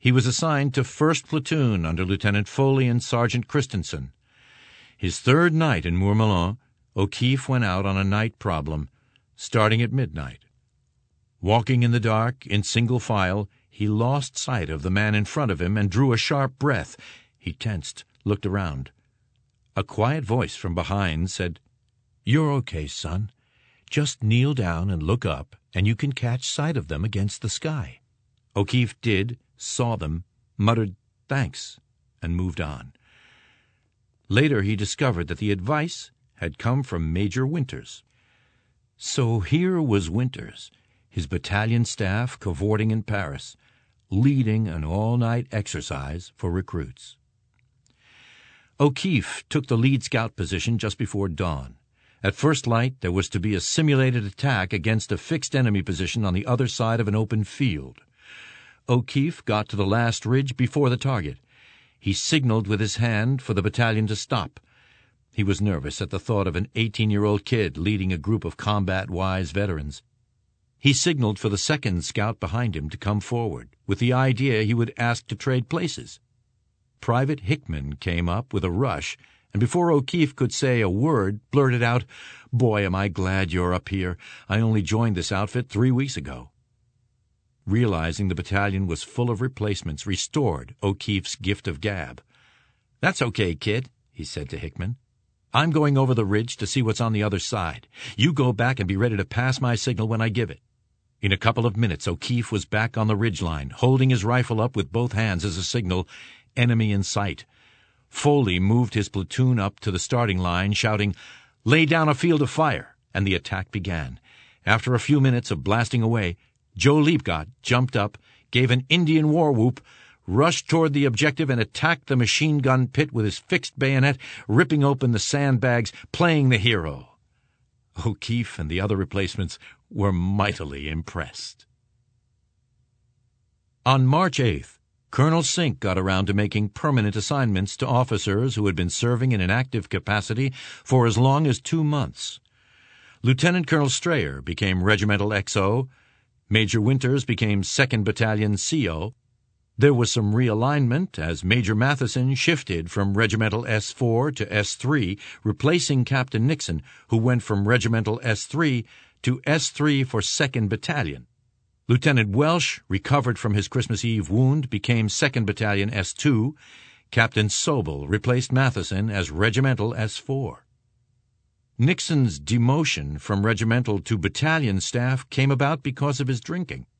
He was assigned to 1st Platoon under Lieutenant Foley and Sergeant Christensen. His third night in Mourmelon, O'Keefe went out on a night problem, starting at midnight. Walking in the dark, in single file, he lost sight of the man in front of him and drew a sharp breath. He tensed, looked around. A quiet voice from behind said, "You're okay, son. Just kneel down and look up, and you can catch sight of them against the sky." O'Keefe did, saw them, muttered thanks, and moved on. Later he discovered that the advice had come from Major Winters. So here was Winters, his battalion staff cavorting in Paris, leading an all-night exercise for recruits. O'Keefe took the lead scout position just before dawn. At first light, there was to be a simulated attack against a fixed enemy position on the other side of an open field. O'Keefe got to the last ridge before the target. He signaled with his hand for the battalion to stop. He was nervous at the thought of an 18-year-old kid leading a group of combat-wise veterans. He signaled for the second scout behind him to come forward, with the idea he would ask to trade places. Private Hickman came up with a rush, and before O'Keefe could say a word, blurted out, "Boy, am I glad you're up here. I only joined this outfit 3 weeks ago." Realizing the battalion was full of replacements restored O'Keefe's gift of gab. "That's okay, kid," he said to Hickman. "I'm going over the ridge to see what's on the other side. You go back and be ready to pass my signal when I give it." In a couple of minutes, O'Keefe was back on the ridgeline, holding his rifle up with both hands as a signal, "Enemy in sight." Foley moved his platoon up to the starting line, shouting, "Lay down a field of fire," and the attack began. After a few minutes of blasting away, Joe Leapgott jumped up, gave an Indian war whoop, rushed toward the objective, and attacked the machine gun pit with his fixed bayonet, ripping open the sandbags, playing the hero. O'Keefe and the other replacements were mightily impressed. On March 8th, Colonel Sink got around to making permanent assignments to officers who had been serving in an active capacity for as long as 2 months. Lieutenant Colonel Strayer became Regimental XO, Major Winters became 2nd Battalion CO. There was some realignment as Major Matheson shifted from Regimental S4 to S3, replacing Captain Nixon, who went from Regimental S3 to S3 for 2nd Battalion. Lieutenant Welsh, recovered from his Christmas Eve wound, became 2nd Battalion S2. Captain Sobel replaced Matheson as Regimental S4. Nixon's demotion from regimental to battalion staff came about because of his drinking.